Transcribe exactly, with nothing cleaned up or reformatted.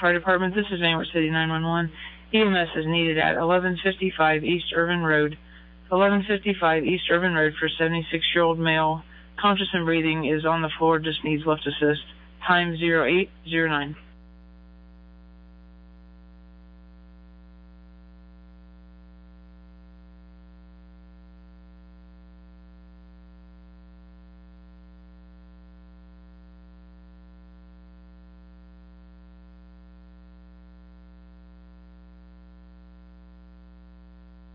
Fire Department, this is Van Wert City nine one one. E M S is needed at eleven fifty-five East Irvin Road. eleven fifty-five East Irvin Road for seventy-six-year-old male. Conscious and breathing, is on the floor, just needs lift assist. Time zero eight zero nine.